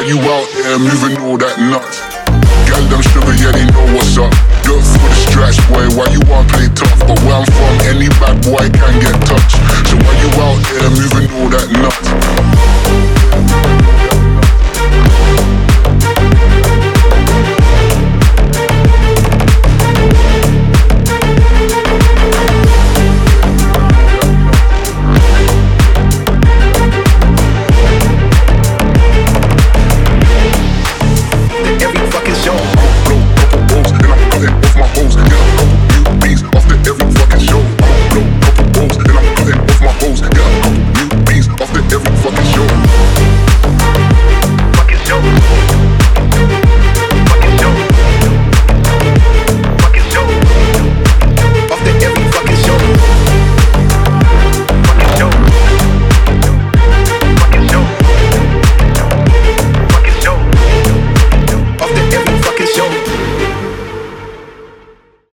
you out there moving all that nuts. Gal them sugar, yeah, they know what's up. Look for the stripes, boy, why you wanna play tough? But where I'm from, any bad boy can get touched.